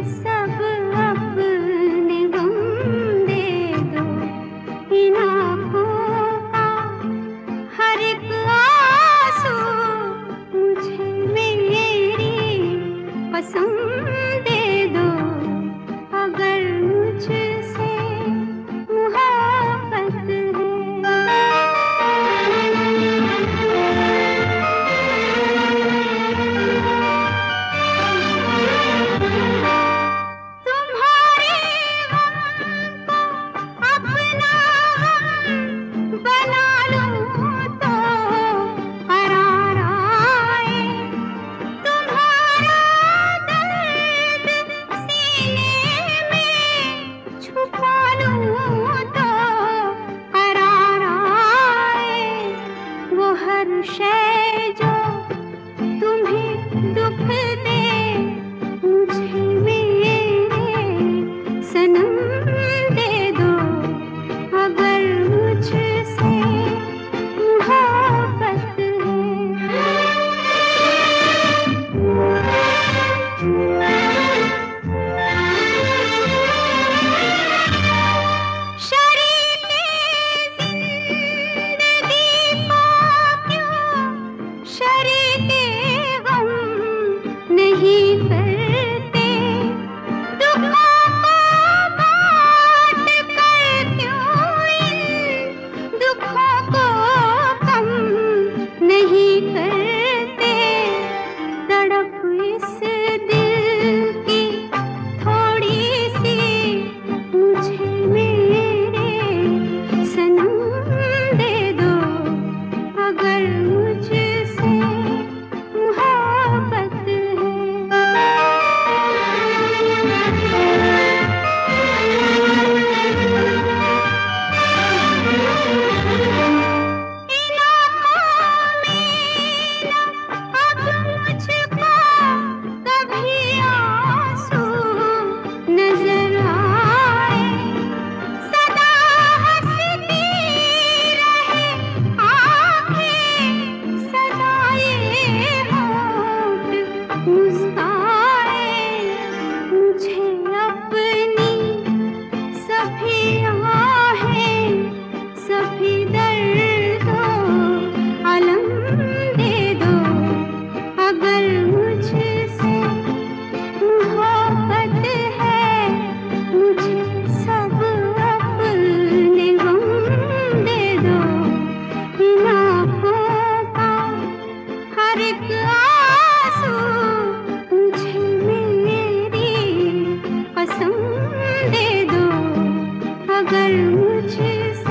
सब अपने गम दे दो, इन आँखों का हर एक आंसू मुझे मेरी कसम दे दो। अगर मुझसे मोहब्बत हर शय जो तुम्हें दुख दे, मुझे मेरे सनम दे दो। अगर मुझसे मोहब्बत नहीं करते, दुखों को बांट कर क्यों इन दुखों को कम नहीं करते। तड़प इस दिल की थोड़ी सी मुझे मेरे सनम दे दो। अगर मुझसे मोहब्बत दे दो। अगर मुझसे